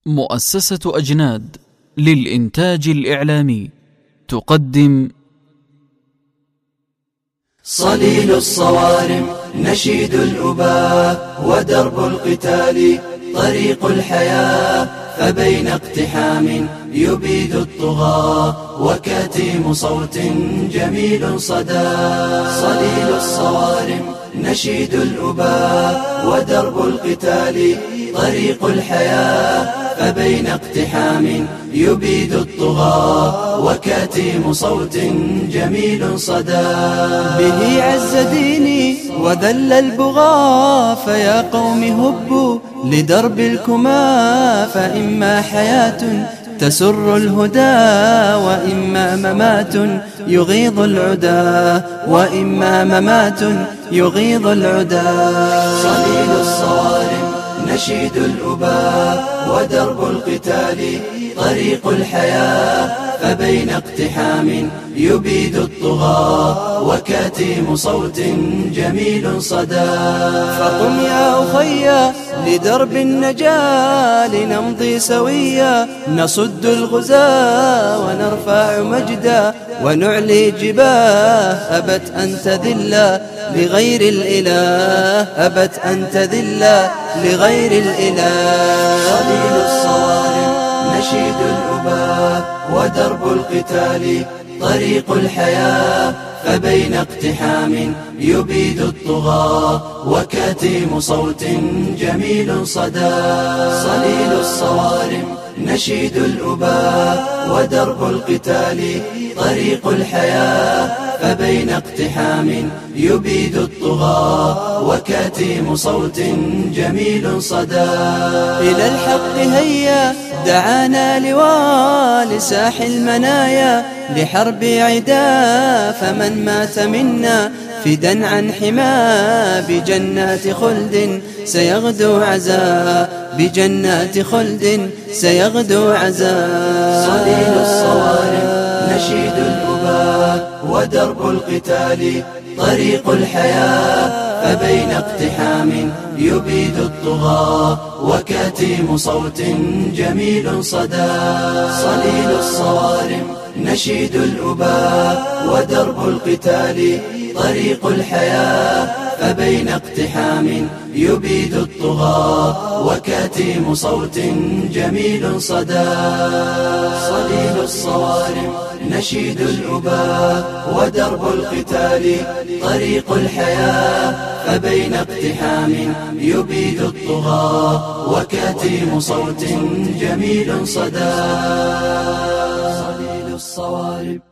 مؤسسة أجناد للإنتاج الإعلامي تقدم صليل الصوارم نشيد الأباء ودرب القتال طريق الحياة، فبين اقتحام يبيد الطغاة وكتيم صوت جميل صدى. صليل الصوارم نشيد الأباء ودرب القتال طريق الحياة، فبين اقتحام يبيد الطغاة وكتيم صوت جميل صدى. به عز ديني وذل البغاة، فيا قوم هبوا لدرب الكما، فإما حياة تسر الهدى، وإما ممات يغيظ العدا، وإما ممات يغيظ العدا. صليل الصوارم نشيد الأباء ودرب القتال طريق الحياة، فبين اقتحام يبيد الطغاة وكتيم صوت جميل صدى. فقم يا أخي لدرب النجاة، لنمضي سويا نصد الغزاة، ونرفع مجدا ونعلي جباه، أبت أن تذل لغير الإله، أبت أن تذل لغير الإله. صليل الصوارم نشيد الأباء ودرب القتال طريق الحياة، فبين اقتحام يبيد الطغاة وكتيم صوت جميل صدى. صليل الصوارم نشيد الأباء ودرب القتال طريق الحياة، فبين اقتحام يبيد الطغاة وكتيم صوت جميل صدى. إلى الحق هيا دعانا لواء لساح المنايا لحرب عدا، فمن مات منا فدا عن حما، بجنات خلد سيغدو عزا، بجنات خلد سيغدو عزا. صليل الصوارم نشيد الأباء ودرب القتال طريق الحياة، فبين اقتحام يبيد الطغاة وكتيم صوت جميل صدى. صليل الصوارم نشيد الأباء ودرب القتال طريق الحياة، فبين اقتحام يبيد الطغاة وكتيم صوت جميل صدى. صليل الصوارم نشيد الأباء ودرب القتال طريق الحياة، فبين اقتحام يبيد الطغاة وكتيم صوت جميل صدى. صليل الصوارم